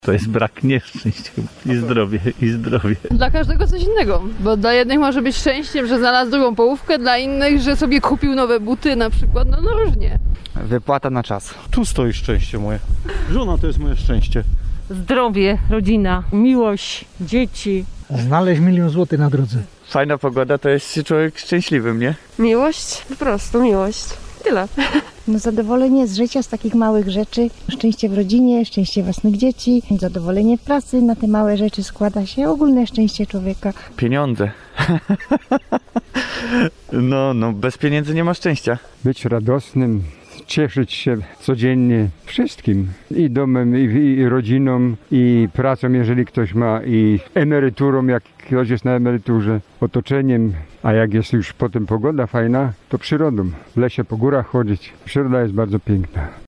To jest brak nieszczęść i zdrowie, i zdrowie. Dla każdego coś innego, bo dla jednych może być szczęściem, że znalazł drugą połówkę, dla innych, że sobie kupił nowe buty na przykład, no różnie. Wypłata na czas. Tu stoi szczęście moje. Żona to jest moje szczęście. Zdrowie, rodzina, miłość, dzieci. Znaleźć 1 000 000 złotych na drodze. Fajna pogoda to jest człowiek szczęśliwym, nie? Miłość, po prostu miłość. Tyle. No zadowolenie z życia, z takich małych rzeczy. Szczęście w rodzinie, szczęście własnych dzieci, zadowolenie w pracy. Na te małe rzeczy składa się ogólne szczęście człowieka. Pieniądze. No, bez pieniędzy nie ma szczęścia. Być radosnym, cieszyć się codziennie wszystkim. I domem, i rodziną, i pracą, jeżeli ktoś ma, i emeryturą, jak ktoś jest na emeryturze, otoczeniem. A jak jest już potem pogoda fajna, to przyrodą. W lesie po górach chodzić. Przyroda jest bardzo piękna.